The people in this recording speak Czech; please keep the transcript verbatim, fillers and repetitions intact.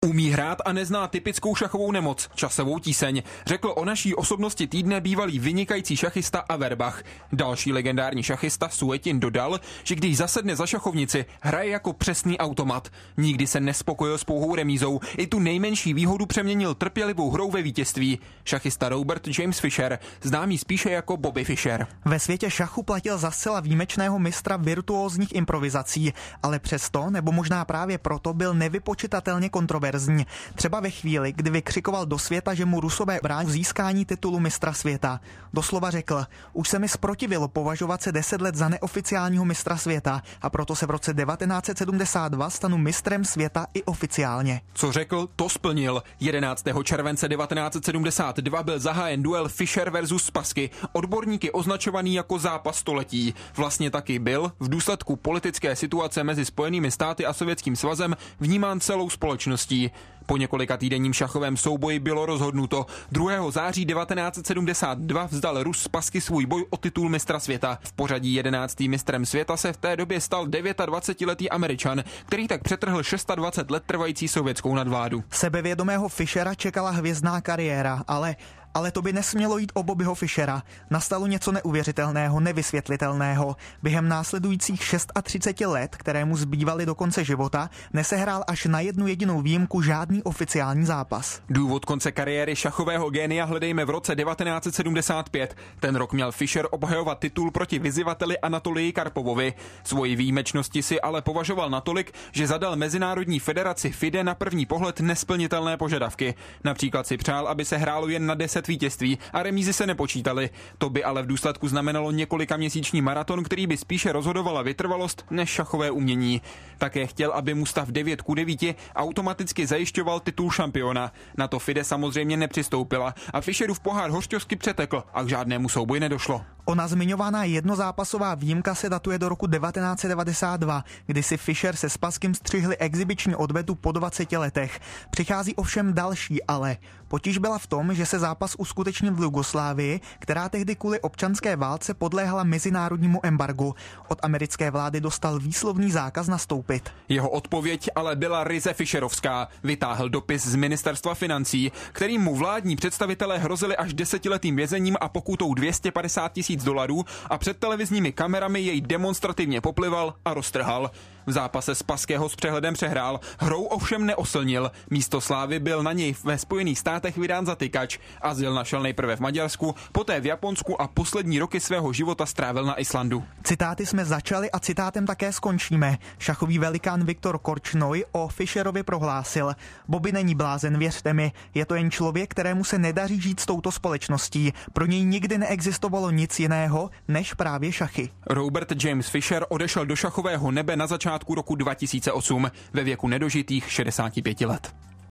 Umí hrát a nezná typickou šachovou nemoc, časovou tíseň, řekl o naší osobnosti týdne bývalý vynikající šachista Averbach. Další legendární šachista Suetin dodal, že když zasedne za šachovnici, hraje jako přesný automat. Nikdy se nespokojil s pouhou remízou, i tu nejmenší výhodu přeměnil trpělivou hrou ve vítězství. Šachista Robert James Fischer, známý spíše jako Bobby Fischer. Ve světě šachu platil za zcela výjimečného mistra virtuózních improvizací, ale přesto, nebo možná právě proto, byl nevypočitatelně kontroverzní. Třeba ve chvíli, kdy vykřikoval do světa, že mu Rusové brání v získání titulu mistra světa. Doslova řekl, už se mi zprotivilo považovat se deset let za neoficiálního mistra světa a proto se v roce devatenáct set sedmdesát dva stanu mistrem světa i oficiálně. Co řekl, to splnil. jedenáctého července devatenáct set sedmdesát dva byl zahájen duel Fischer versus Spassky, odborníky označovaný jako zápas století. Vlastně taky byl v důsledku politické situace mezi Spojenými státy a Sovětským svazem vnímán celou společností. Po několika týdenním šachovém souboji bylo rozhodnuto. druhého září devatenáct set sedmdesát dva vzdal Rus Spassky svůj boj o titul mistra světa. V pořadí jedenáctým mistrem světa se v té době stal dvacetidevětiletý Američan, který tak přetrhl dvacet šest let trvající sovětskou nadvládu. Sebevědomého Fischera čekala hvězdná kariéra, ale Ale to by nesmělo jít o Bobbyho Fischera. Nastalo něco neuvěřitelného, nevysvětlitelného. Během následujících třicet šest let, které mu zbývaly do konce života, nesehrál až na jednu jedinou výjimku žádný oficiální zápas. Důvod konce kariéry šachového génia hledejme v roce devatenáct set sedmdesát pět. Ten rok měl Fischer obhajovat titul proti vyzývateli Anatolii Karpovovi. Svoji výjimečnosti si ale považoval natolik, že zadal Mezinárodní federaci FIDE na první pohled nesplnitelné požadavky. Například si přál, aby se hrálo jen na deset vítězství a remízy se nepočítaly. To by ale v důsledku znamenalo několika měsíční maraton, který by spíše rozhodovala vytrvalost než šachové umění. Také chtěl, aby mu stav devět ku devíti automaticky zajišťoval titul šampiona. Na to FIDE samozřejmě nepřistoupila a Fischerův pohár hořťovsky přetekl a k žádnému souboji nedošlo. Ona zmiňovaná jednozápasová výjimka se datuje do roku devatenáct set devadesát dva, kdy si Fischer se Spasským střihli exibiční odvetu po dvaceti letech. Přichází ovšem další ale. Potíž byla v tom, že se zápas uskutečnil v Jugoslávii, která tehdy kvůli občanské válce podléhala mezinárodnímu embargu. Od americké vlády dostal výslovný zákaz nastoupit. Jeho odpověď ale byla ryze fischerovská. Vytáhl dopis z ministerstva financí, kterým mu vládní představitelé hrozili až desetiletým vězením a pokutou dvě stě padesát tisíc dolarů a před televizními kamerami jej demonstrativně poplival a roztrhal. V zápase Spasského s přehledem přehrál, hrou ovšem neoslnil. Místo slávy byl na něj ve Spojených státech vydán zatykač. Azyl našel nejprve v Maďarsku, poté v Japonsku a poslední roky svého života strávil na Islandu. Citáty jsme začali a citátem také skončíme. Šachový velikán Viktor Korčnoj o Fischerovi prohlásil: Bobby není blázen, věřte mi, je to jen člověk, kterému se nedaří žít s touto společností. Pro něj nikdy neexistovalo nic jiného než právě šachy. Robert James Fischer odešel do šachového nebe na začátku roku dva tisíce osm ve věku nedožitých šedesáti pěti let.